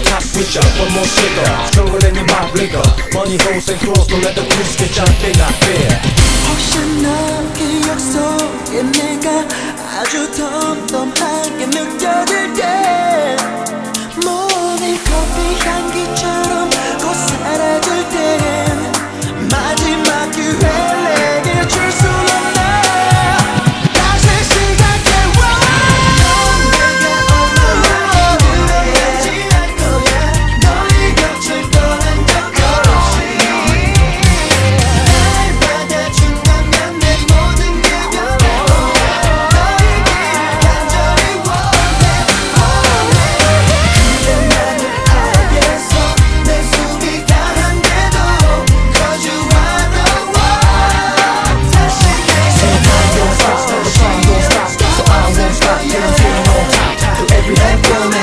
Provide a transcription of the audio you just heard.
hot switcher, one more shaker, stronger than your mob liquor. Money holes and clothes, don't let the crews get your thing not fair. 혹시 너 기억 속에 내가 아주 덤덤하게 느껴질 때 모든 커피 향기처럼 곧 사라질 땐 마지막 기회 내게 줄 수 없나 다시 시작해. 넌 내가 오늘 기대하지 않을 거야. 너의 곁을 떠난 적 없이 날 받아준다면 내 모든 게 변해. 너에게 간절히 원해. 그대만을 알겠어. 내 숨이 가는데도 Cause you are the one. 다시 Don't stop, the time don't stop, so I won't stop till I'm sitting on top. To every head,